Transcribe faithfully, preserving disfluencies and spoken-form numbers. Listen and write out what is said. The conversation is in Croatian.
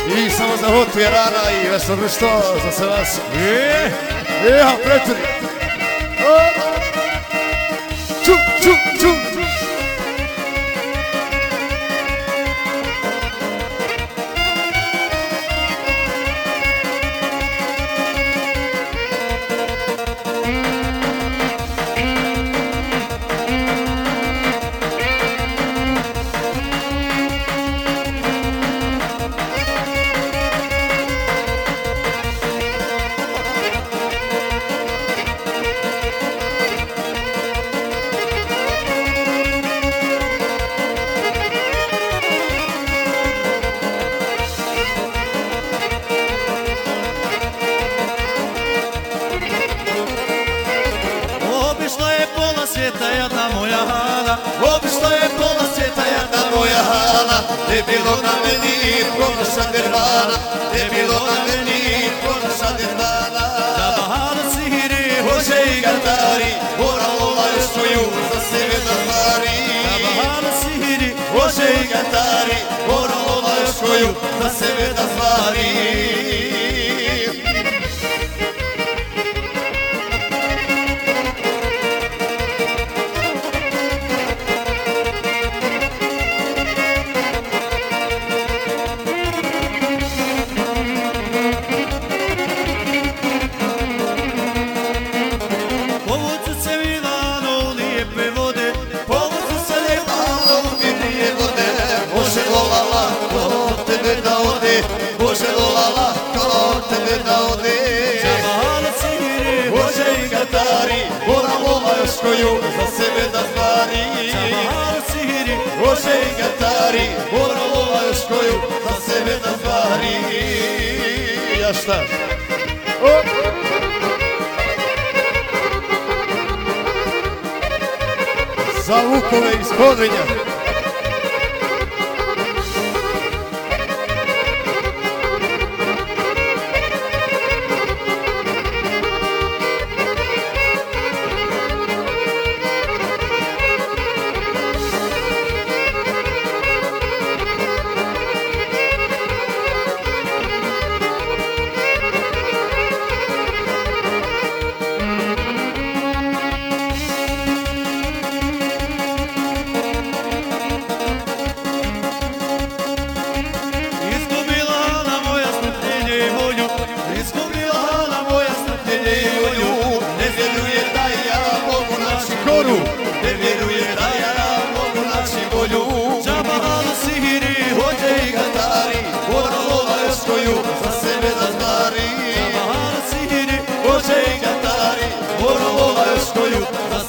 I samo za Hotu Jarana i Vesno društvo, za sve vas. E, eha, prijatelji. Ču, ču, ču. Ne bilo na meni pronosa dervana, ne bilo na meni pronosa dervana. Zabahana sihiri, hoće i gatari, moralo je svoju za sebe da stvari. Zabahana sihiri, hoće i gatari, moralo je svoju za sebe da stvari. Bože volala, ko tebe da ode. Zabahana sihiri, hoće i gatari, moralo još koju za sebe da stvari. Zabahana sihiri, hoće i gatari, moralo još koju za sebe da stvari. Ja šta? Za Vukove iz Podrinja. Ne vjeruje da ja mogu naći volju. Zabahana sihiri, hoće i gatari, moralo još koju za sebe da stvari. Zabahana sihiri, hoće i gatari, moralo još koju za